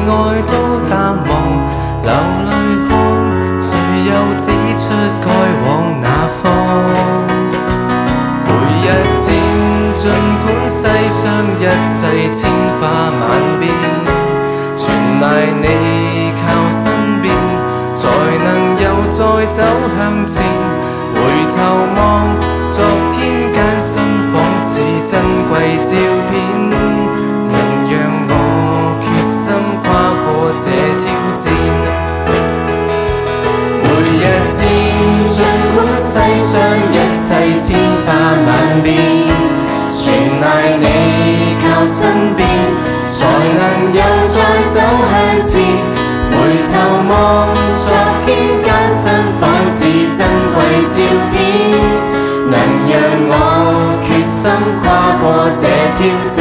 愛都淡忘，流淚看，誰又指出該往哪方？每日戰，儘管世上一切千花萬變，全賴你靠身邊，才能又再走向前。回頭望，昨天艱辛仿似珍貴照片，能讓我決心跨過這挑戰。每日戰，儘管世上一切千花萬變，全賴你靠身邊，才能又再走向前。回頭望，昨天艱辛仿似珍貴照片，能讓我決心跨過這挑戰。